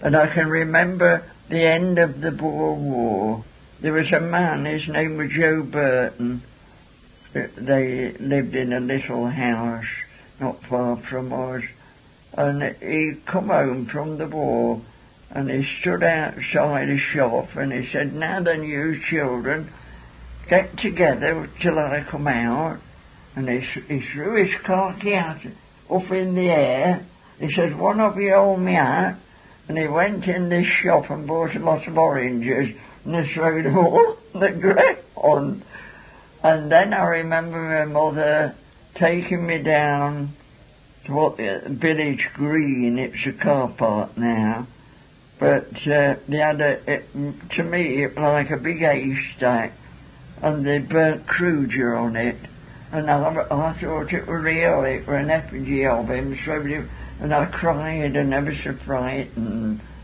And I can remember the end of the Boer War. There was a man, his name was Joe Burton. They lived in a little house not far from us. And he come home from the war, and he stood outside a shop, and he said, "Now then, you children, get together till I come out." And he threw his khaki hat up in the air. He says, "One of you hold me out." And he went in this shop and bought a lot of oranges, and he threw them all on the ground. And then I remember my mother taking me down to what the village green, it's a car park now, but they had to me it was like a big haystack, and they burnt Kruger on it, and I thought it was real, it was an effigy of him, and I cried and I was so frightened.